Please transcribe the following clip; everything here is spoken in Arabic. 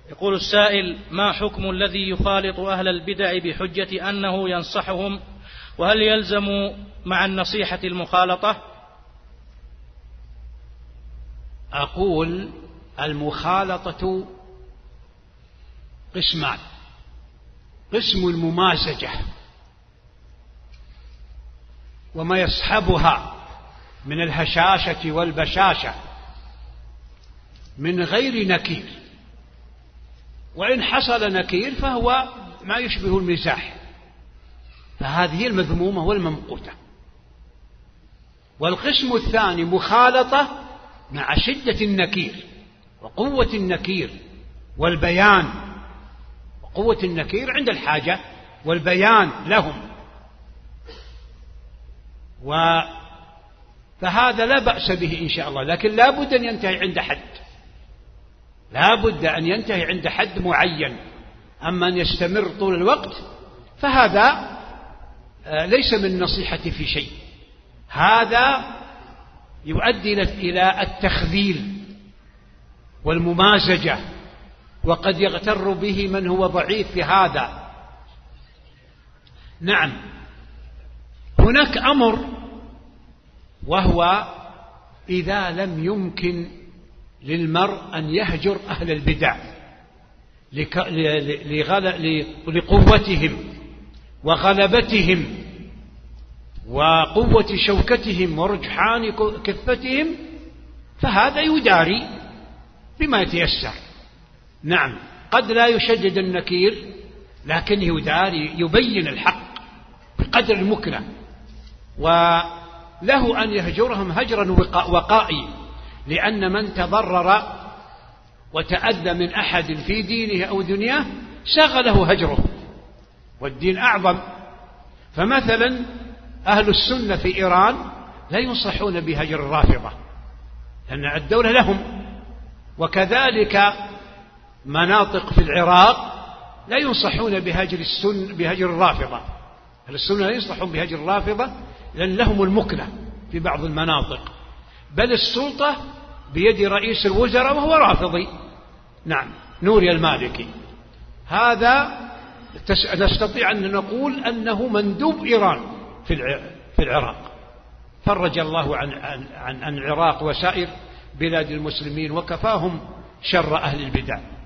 يقول السائل: ما حكم الذي يخالط أهل البدع بحجة أنه ينصحهم، وهل يلزم مع النصيحة المخالطة؟ أقول المخالطة قسمان: قسم الممازجة وما يصحبها من الهشاشة والبشاشة من غير نكير، وإن حصل نكير فهو ما يشبه المزاح، فهذه المذمومة والممقوتة. والقسم الثاني مخالطة مع شدة النكير وقوة النكير والبيان، وقوة النكير عند الحاجة والبيان لهم، فهذا لا بأس به إن شاء الله، لكن لا بد أن ينتهي عند حد، لا بد أن ينتهي عند حد معين. أما أن يستمر طول الوقت فهذا ليس من النصيحة في شيء، هذا يؤدي إلى التخذيل والممازجة، وقد يغتر به من هو ضعيف في هذا. نعم، هناك أمر، وهو إذا لم يمكن للمرء أن يهجر أهل البدع لقوتهم وغلبتهم وقوة شوكتهم ورجحان كفتهم، فهذا يداري بما يتيسر. نعم، قد لا يشدد النكير، لكن يداري، يبين الحق بقدر المكنة، وله أن يهجرهم هجرا وقائي، لأن من تضرر وتأذى من أحد في دينه أو دنياه شغله هجره، والدين أعظم. فمثلا أهل السنة في إيران لا ينصحون بهجر الرافضة لأن الدولة لهم، وكذلك مناطق في العراق لا ينصحون بهجر الرافضة. أهل السنة لا ينصحون بهجر الرافضة لأن لهم المكنة في بعض المناطق، بل السلطة بيد رئيس الوزراء وهو رافضي. نعم، نوري المالكي، هذا نستطيع أن نقول أنه مندوب إيران في العراق، فرج الله عن العراق وسائر بلاد المسلمين وكفاهم شر أهل البدع.